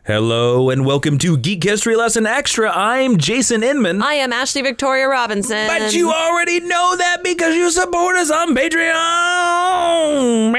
Hello and welcome to Geek History Lesson Extra. I'm Jason Inman. I am Ashley Victoria Robinson. But you already know that because you support us on Patreon.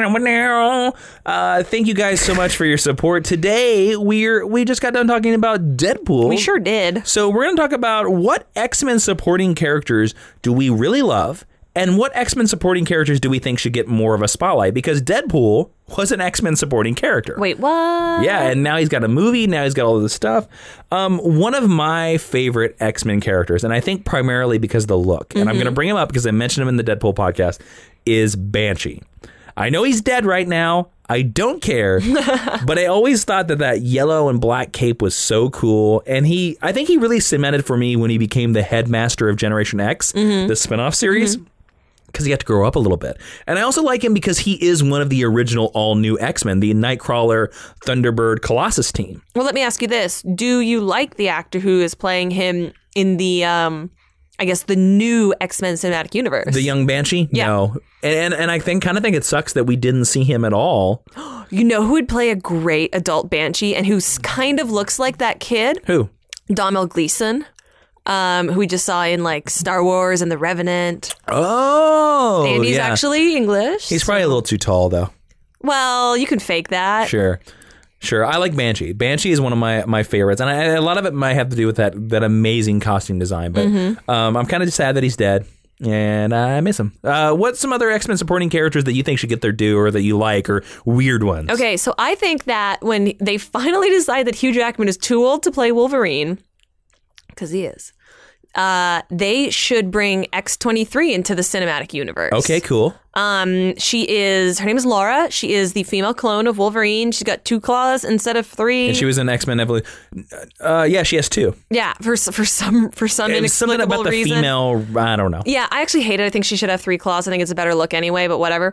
Thank you guys so much for your support. Today, we just got done talking about Deadpool. We sure did. So we're going to talk about what X-Men supporting characters do we really love and what X-Men supporting characters do we think should get more of a spotlight? Because Deadpool was an X-Men supporting character. Wait, what? Yeah, and now he's got a movie. Now he's got all of this stuff. One of my favorite X-Men characters, and I think primarily because of the look, and I'm going to bring him up because I mentioned him in the Deadpool podcast, is Banshee. I know he's dead right now. I don't care, but I always thought that yellow and black cape was so cool. And I think he really cemented for me when he became the headmaster of Generation X, the spinoff series. Because he got to grow up a little bit. And I also like him because he is one of the original all-new X-Men, the Nightcrawler, Thunderbird, Colossus team. Well, let me ask you this. Do you like the actor who is playing him in the, I guess, the new X-Men cinematic universe? The young Banshee? Yeah. No. And I kind of think it sucks that we didn't see him at all. You know who would play a great adult Banshee and who kind of looks like that kid? Who? Domhnall Gleeson. Who we just saw in like Star Wars and The Revenant. Oh, and he's actually English. He's probably a little too tall, though. Well, you can fake that. Sure. I like Banshee. Banshee is one of my favorites, and a lot of it might have to do with that amazing costume design. But I'm kind of sad that he's dead, and I miss him. What's some other X-Men supporting characters that you think should get their due, or that you like, or weird ones? Okay, so I think that when they finally decide that Hugh Jackman is too old to play Wolverine, because he is, they should bring X-23 into the cinematic universe. Okay, cool. Her name is Laura. She is the female clone of Wolverine. She's got 2 claws instead of 3. And she was in X-Men Evolution. Yeah, she has 2. Yeah, for some inexplicable something about the reason. female, I don't know. Yeah, I actually hate it. I think she should have 3 claws. I think it's a better look anyway, but whatever.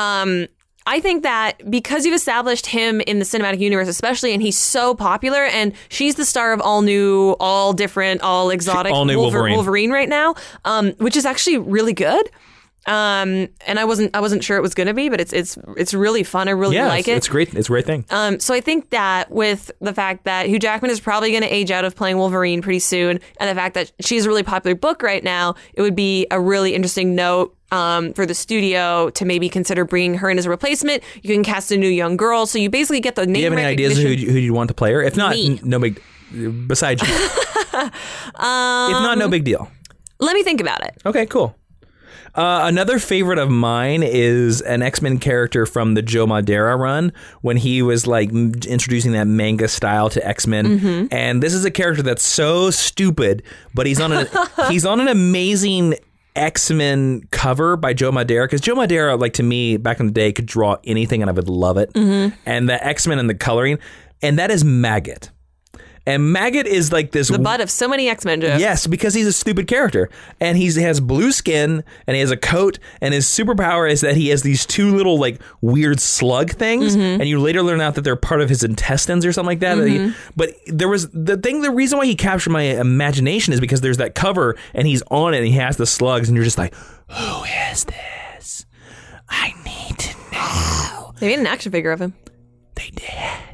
I think that because you've established him in the cinematic universe, especially, and he's so popular, and she's the star of all new, all different, all exotic all new Wolverine right now, which is actually really good. And I wasn't sure it was going to be, but it's really fun. I really like it. It's great. It's a great thing. So I think that with the fact that Hugh Jackman is probably going to age out of playing Wolverine pretty soon, and the fact that she's a really popular book right now, it would be a really interesting note for the studio to maybe consider bringing her in as a replacement. You can cast a new young girl, so you basically get the name. Do you have any ideas who you want to play her? If not, no big. Besides you, if not, no big deal. Let me think about it. Okay, cool. Another favorite of mine is an X-Men character from the Joe Madureira run when he was like introducing that manga style to X-Men. And this is a character that's so stupid, but he's on an amazing X-Men cover by Joe Madureira, because Joe Madureira, like, to me back in the day, could draw anything and I would love it. And the X-Men and the coloring, and that is Maggot. And Maggot is like this... The butt of so many X-Men jokes. Yes, because he's a stupid character. And he has blue skin, and he has a coat, and his superpower is that he has these 2 little, like, weird slug things, and you later learn out that they're part of his intestines or something like that. But there was... The reason why he captured my imagination is because there's that cover, and he's on it, and he has the slugs, and you're just like, who is this? I need to know. They made an action figure of him. They did.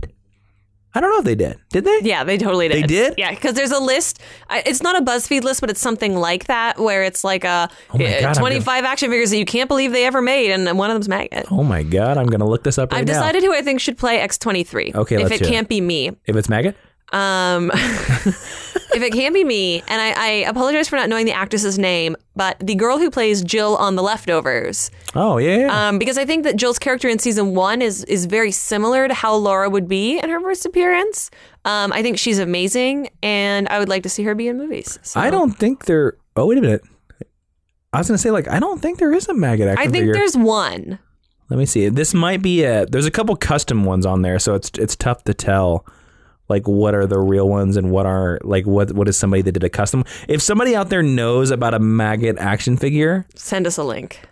I don't know if they did. Did they? Yeah, they totally did. They did? Yeah, because there's a list. It's not a BuzzFeed list, but it's something like that, where it's like 25 action figures that you can't believe they ever made, and one of them's Maggot. Oh my God, I'm going to look this up right now. I've decided who I think should play X-23. Okay, if it can't be me. If it's Maggot? If it can't be me, and I apologize for not knowing the actress's name, but the girl who plays Jill on The Leftovers. Oh, yeah. Because I think that Jill's character in season 1 is very similar to how Laura would be in her first appearance. I think she's amazing, and I would like to see her be in movies. So. I don't think there... Oh, wait a minute. I was going to say, like, I don't think there is a Maggot action figure. I think there's one. Let me see. This might be there's a couple custom ones on there, so it's tough to tell. Like, what are the real ones and what are, like, what is somebody that did a custom? If somebody out there knows about a Maggot action figure, send us a link.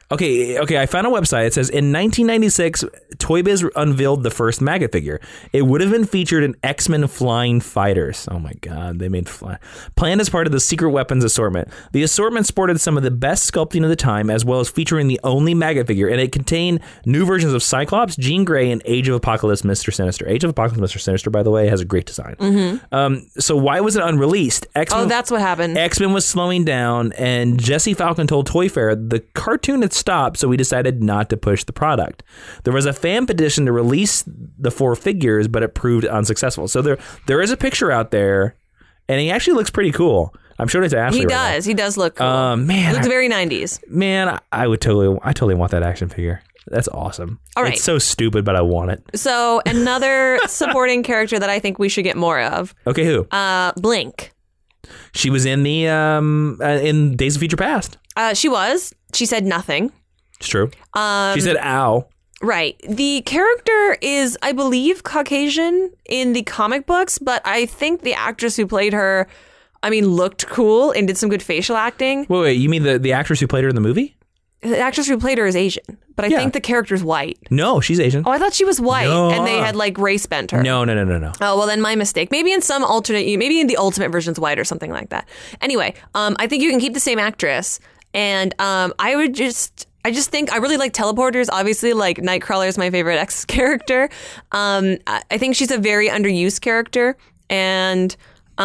Okay, I found a website. It says, in 1996, Toy Biz unveiled the first Maggot figure. It would have been featured in X-Men Flying Fighters. Oh my God, they made fly. Planned as part of the Secret Weapons assortment. The assortment sported some of the best sculpting of the time, as well as featuring the only Maggot figure, and it contained new versions of Cyclops, Jean Grey, and Age of Apocalypse Mr. Sinister. Age of Apocalypse Mr. Sinister, by the way, has a great design. So why was it unreleased? Oh, that's what happened. X-Men was slowing down, and Jesse Falcon told Toy Fair the cartoon had stopped, so we decided not to push the product. There was a fan petition to release the 4 figures, but it proved unsuccessful. So there is a picture out there, and he actually looks pretty cool. I'm showing it to Ashley. He right does. now. He does look cool. Man, he looks very 90s. Man, I totally want that action figure. That's awesome. All right. It's so stupid, but I want it. So another supporting character that I think we should get more of. Okay, who? Blink. She was in the in Days of Future Past. She was. She said nothing. It's true. She said ow. Right. The character is, I believe, Caucasian in the comic books, but I think the actress who played her, looked cool and did some good facial acting. Wait, you mean the actress who played her in the movie? The actress who played her is Asian, but I think the character's white. No, she's Asian. Oh, I thought she was white, No. and they had race bent her. No. Oh, well then my mistake. Maybe in some maybe in the Ultimate version's white or something like that. Anyway, I think you can keep the same actress, and I just think I really like teleporters. Obviously, Nightcrawler is my favorite X character. I think she's a very underused character, and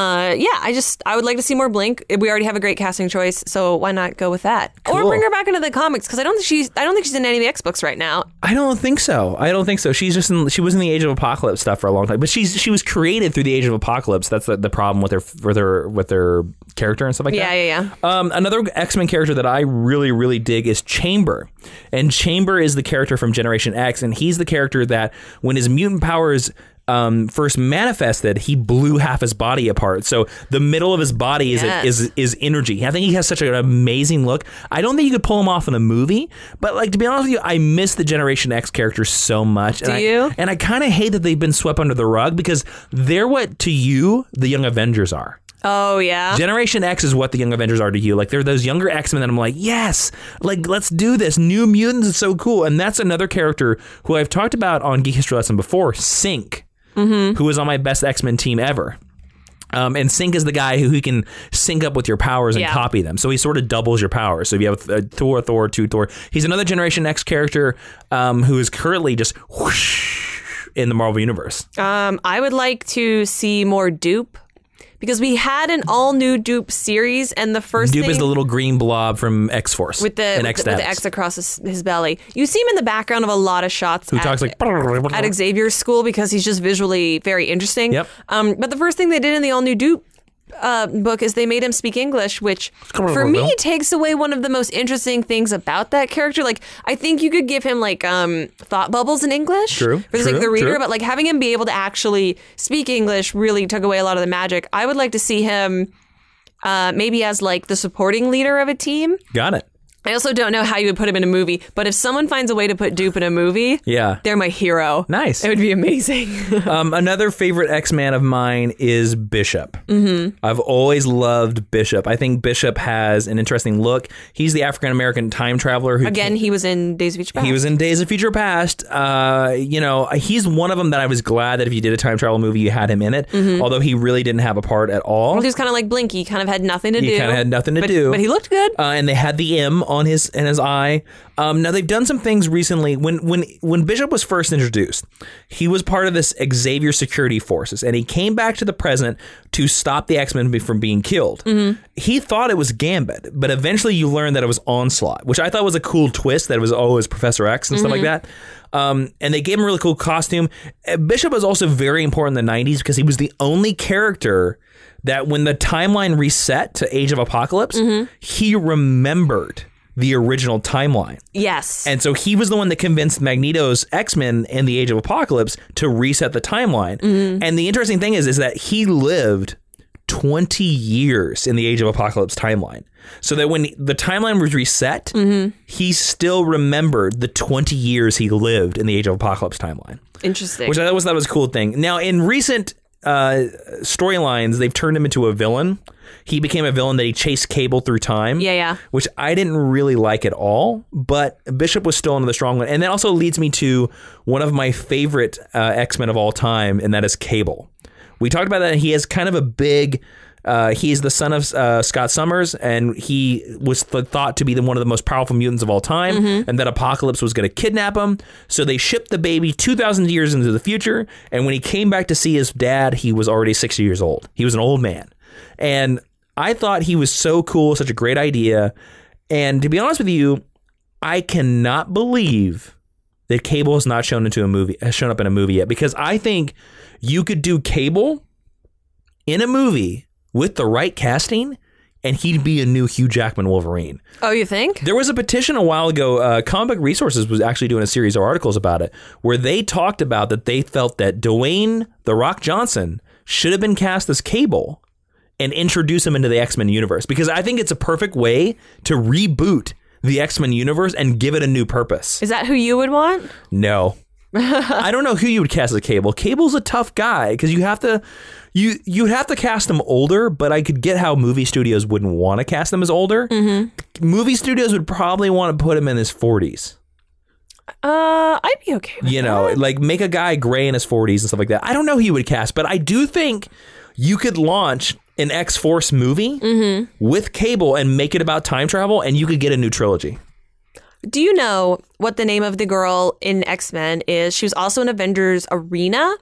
I would like to see more Blink. We already have a great casting choice, so why not go with that? Cool. Or bring her back into the comics, because I don't think she's in any of the X books right now. I don't think so. She's she was in the Age of Apocalypse stuff for a long time, but she was created through the Age of Apocalypse. That's the problem with her character and stuff like that. Yeah. Another X-Men character that I really, really dig is Chamber. And Chamber is the character from Generation X, and he's the character that when his mutant powers first manifested, he blew half his body apart. So the middle of his body is energy. I think he has such an amazing look. I don't think you could pull him off in a movie, but to be honest with you, I miss the Generation X characters so much. Do you? And I kind of hate that they've been swept under the rug, because they're what to you the Young Avengers are. Oh, yeah. Generation X is what the Young Avengers are to you. They're those younger X-Men that I'm like, yes, let's do this. New Mutants is so cool. And that's another character who I've talked about on Geek History Lesson before, Sync, who is on my best X-Men team ever. And Sync is the guy who can sync up with your powers and copy them. So he sort of doubles your powers. So if you have Thor, 2 Thor. He's another Generation X character who is currently just whoosh in the Marvel Universe. I would like to see more Dupe, because we had an all-new Dupe series, and the first Dupe thing... is the little green blob from X-Force. With the X across his belly. You see him in the background of a lot of shots talks at Xavier's school, because he's just visually very interesting. Yep. But the first thing they did in the all-new Dupe book is they made him speak English, which for me takes away one of the most interesting things about that character. I think you could give him thought bubbles in English for the reader, but having him be able to actually speak English really took away a lot of the magic. I would like to see him maybe as the supporting leader of a team. Got it. I also don't know how you would put him in a movie, but if someone finds a way to put Dupe in a movie, they're my hero. Nice. It would be amazing. Another favorite X-Man of mine is Bishop. I've always loved Bishop. I think Bishop has an interesting look. He's the African-American time traveler who he was in Days of Future Past. He was in Days of Future Past. He's one of them that I was glad that if you did a time travel movie, you had him in it, although he really didn't have a part at all. He was kind of like Blinky, kind of had nothing to do. He kind of had nothing to do. But he looked good. And they had the M on his eye. Now they've done some things recently. When Bishop was first introduced, he was part of this Xavier security forces, and he came back to the present to stop the X-Men from being killed. He thought it was Gambit, but eventually you learn that it was Onslaught, which I thought was a cool twist, that it was Professor X and stuff like that. And they gave him a really cool costume. Bishop was also very important in the 90s because he was the only character that when the timeline reset to Age of Apocalypse, he remembered the original timeline. Yes. And so he was the one that convinced Magneto's X-Men in the Age of Apocalypse to reset the timeline. And the interesting thing is that he lived 20 years in the Age of Apocalypse timeline. So that when the timeline was reset, he still remembered the 20 years he lived in the Age of Apocalypse timeline. Interesting. Which I thought was a cool thing. Now, in recent storylines, they've turned him into a villain. He became a villain that he chased Cable through time. Yeah. Which I didn't really like at all, but Bishop was still into the strong one. And that also leads me to one of my favorite X-Men of all time, and that is Cable. We talked about that. He has kind of a big... he's the son of Scott Summers, and he was thought to be one of the most powerful mutants of all time, and that Apocalypse was going to kidnap him. So they shipped the baby 2,000 years into the future, and when he came back to see his dad, he was already 60 years old. He was an old man. And I thought he was so cool, such a great idea. And to be honest with you, I cannot believe that Cable has not shown up in a movie yet, because I think you could do Cable in a movie with the right casting, and he'd be a new Hugh Jackman Wolverine. Oh, you think? There was a petition a while ago. Comic Book Resources was actually doing a series of articles about it, where they talked about that they felt that Dwayne "The Rock" Johnson should have been cast as Cable and introduce him into the X-Men universe, because I think it's a perfect way to reboot the X-Men universe and give it a new purpose. Is that who you would want? No. I don't know who you would cast as Cable. Cable's a tough guy, because you'd have to cast him older, but I could get how movie studios wouldn't want to cast him as older. Movie studios would probably want to put him in his 40s. I'd be okay with that. Like make a guy gray in his 40s and stuff like that. I don't know who you would cast, but I do think you could launch an X-Force movie with Cable and make it about time travel, and you could get a new trilogy. Do you know what the name of the girl in X-Men is? She was also in Avengers Arena,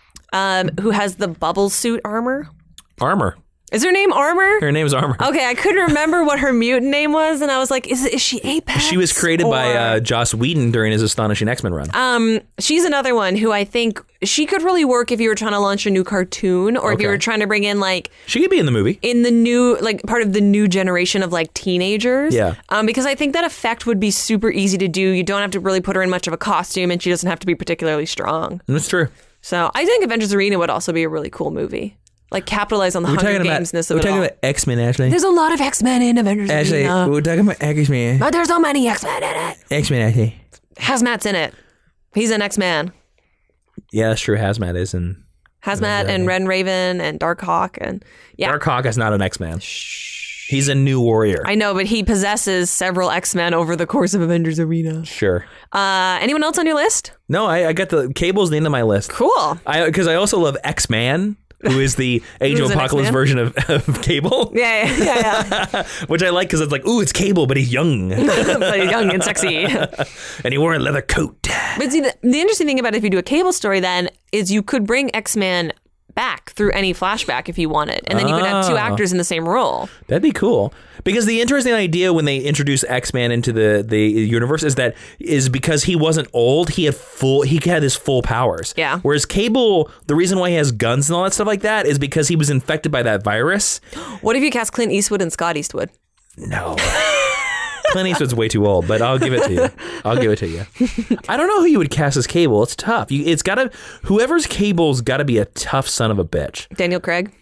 who has the bubble suit armor. Armor. Is her name Armor? Her name's Armor. Okay, I couldn't remember what her mutant name was, and I was like, is she Apex? She was created by Joss Whedon during his Astonishing X-Men run. She's another one who I think she could really work if you were trying to launch a new cartoon, or if you were trying to bring in she could be in the movie. In the new, part of the new generation of teenagers. Yeah. Because I think that effect would be super easy to do. You don't have to really put her in much of a costume, and she doesn't have to be particularly strong. That's true. So I think Avengers Arena would also be a really cool movie. Capitalize on the Hunger Games-ness of it all. We're talking about X-Men, Ashley. There's a lot of X-Men in Avengers Arena. We're talking about X-Men. But there's so many X-Men in it. X-Men, Ashley. Hazmat's in it. He's an X-Man. Yeah, that's true. Hazmat is in... Hazmat and Red Raven and Darkhawk and... Yeah. Darkhawk is not an X-Man. He's a new warrior. I know, but he possesses several X-Men over the course of Avengers Arena. Sure. Anyone else on your list? No, I got Cable's the end of my list. Cool. Because I also love X-Man, who is the Age of Apocalypse version of Cable. Yeah. Which I like, because it's it's Cable, but he's young. But he's young and sexy. And he wore a leather coat. But see, the interesting thing about it, if you do a Cable story then, is you could bring X-Man back through any flashback if you wanted. And then you could have two actors in the same role. That'd be cool. Because the interesting idea when they introduced X-Man into the universe is because he wasn't old, he had his full powers. Yeah. Whereas Cable, the reason why he has guns and all that stuff like that is because he was infected by that virus. What if you cast Clint Eastwood and Scott Eastwood? No. Clint Eastwood's way too old, but I'll give it to you. I don't know who you would cast as Cable. It's tough. Whoever's Cable's got to be a tough son of a bitch. Daniel Craig.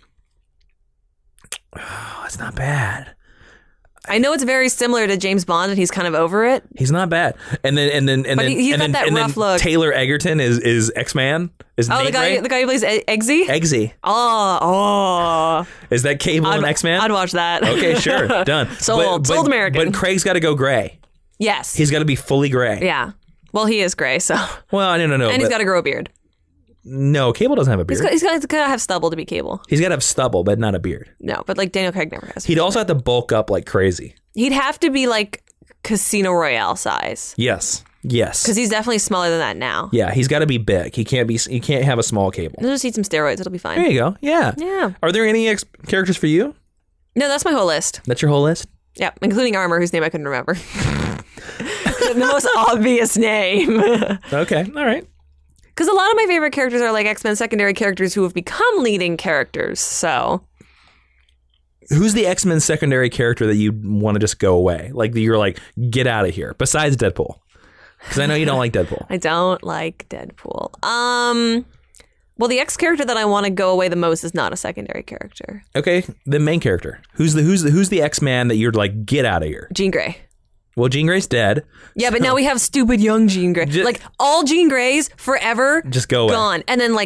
Oh, it's not bad. I know it's very similar to James Bond, and he's kind of over it. He's not bad. And then rough look. Taylor Egerton is X-Man. The guy who plays Eggsy? Eggsy. Oh. Is that Cable and X-Man? I'd watch that. Okay, sure. Done. Sold American. But Craig's got to go gray. Yes. He's got to be fully gray. Yeah. Well, he is gray, so. Well, no. And he's got to grow a beard. No, Cable doesn't have a beard. He's got to have stubble to be Cable. He's got to have stubble, but not a beard. No, but Daniel Craig never has. He'd also have to bulk up like crazy. He'd have to be Casino Royale size. Yes. Because he's definitely smaller than that now. Yeah, he's got to be big. He can't have a small Cable. He'll just eat some steroids. It'll be fine. There you go. Yeah. Yeah. Are there any characters for you? No, that's my whole list. That's your whole list? Yeah, including Armor, whose name I couldn't remember. The most obvious name. Okay. All right. Because a lot of my favorite characters are X-Men secondary characters who have become leading characters, so... Who's the X-Men secondary character that you want to just go away? You're get out of here, besides Deadpool? Because I know you don't like Deadpool. I don't like Deadpool. Well, the X character that I want to go away the most is not a secondary character. Okay, the main character. Who's the X-Man that you're get out of here? Jean Grey. Well, Jean Grey's dead. Yeah, but now we have stupid young Jean Grey. All Jean Greys forever just go away. Gone. And then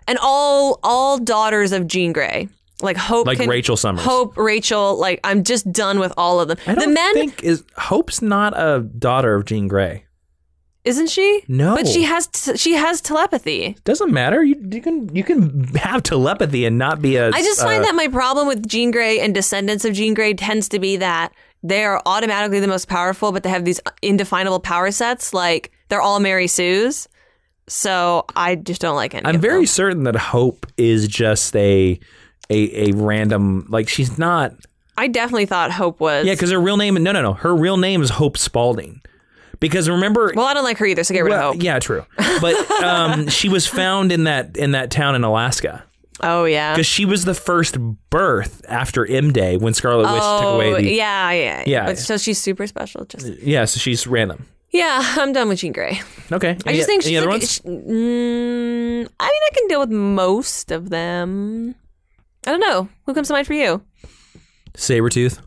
And all daughters of Jean Grey. Like Hope, Like Rachel Summers. Hope, Rachel, like I'm just done with all of them. I don't think Hope's not a daughter of Jean Grey. Isn't she? No. But she has telepathy. Doesn't matter. You can have telepathy and not be a. I just find that my problem with Jean Grey and descendants of Jean Grey tends to be that they are automatically the most powerful, but they have these indefinable power sets. Like they're all Mary Sue's. So I just don't like any I'm of very them. certain that Hope is just a random, like she's not. I definitely thought Hope was. Yeah, because her real name. No. Her real name is Hope Spalding. Because remember. Well, I don't like her either, so get rid of Hope. Yeah, true. But she was found in that town in Alaska. Oh yeah. Because she was the first birth after M Day when Scarlet Witch took away the. Yeah. But so she's super special. Yeah, so she's random. Yeah, I'm done with Jean Grey. Okay. I just think she's any other like, ones? I mean, I can deal with most of them. I don't know. Who comes to mind for you? Sabretooth.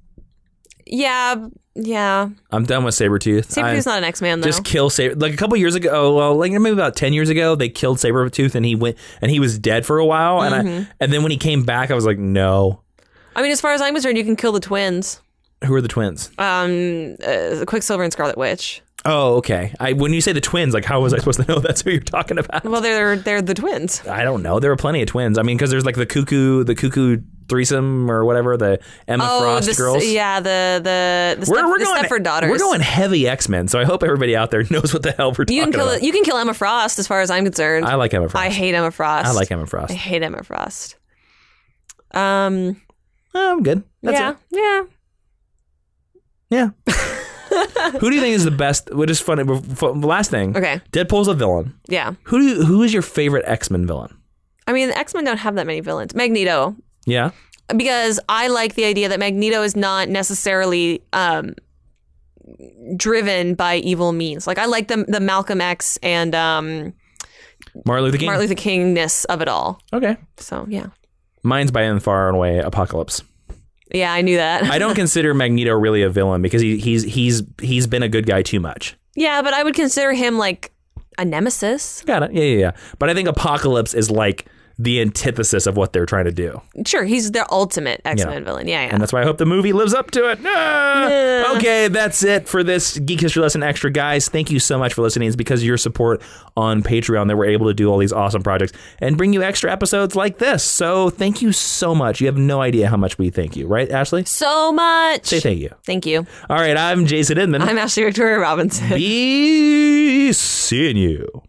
Yeah. I'm done with Sabretooth. Sabretooth's not an X-Man, though. Just kill Sabretooth. Like a couple years ago, well, like maybe about 10 years ago, they killed Sabretooth and he was dead for a while. And then when he came back, I was like, no. I mean, as far as I'm concerned, you can kill the twins. Who are the twins? Quicksilver and Scarlet Witch. Oh, okay. When you say the twins, like how was I supposed to know that's who you're talking about? Well, they're the twins. I don't know. There were plenty of twins. I mean, because there's like the cuckoo threesome or whatever, the Emma Frost girls. Yeah, the Stepford daughters. We're going heavy X-Men, so I hope everybody out there knows what the hell we're talking about. You can kill Emma Frost, as far as I'm concerned. I like Emma Frost. I hate Emma Frost. I like Emma Frost. I hate Emma Frost. I'm good. That's it. Yeah. Yeah. Who do you think is the best? What is funny? Last thing. Okay. Deadpool's a villain. Yeah. Who is your favorite X-Men villain? I mean, the X-Men don't have that many villains. Magneto. Yeah. Because I like the idea that Magneto is not necessarily driven by evil means. Like I like the Malcolm X and Martin Luther King-ness of it all. Okay. So yeah. Mine's by and far and away Apocalypse. Yeah, I knew that. I don't consider Magneto really a villain because he's been a good guy too much. Yeah, but I would consider him like a nemesis. Got it. Yeah. But I think Apocalypse is like the antithesis of what they're trying to do. Sure, he's their ultimate X-Men villain. Yeah. And that's why I hope the movie lives up to it. Ah! Okay, that's it for this Geek History Lesson Extra. Guys, thank you so much for listening. It's because of your support on Patreon that we're able to do all these awesome projects and bring you extra episodes like this. So thank you so much. You have no idea how much we thank you. Right, Ashley? So much. Say thank you. Thank you. All right, I'm Jason Inman. I'm Ashley Victoria Robinson. Be seeing you.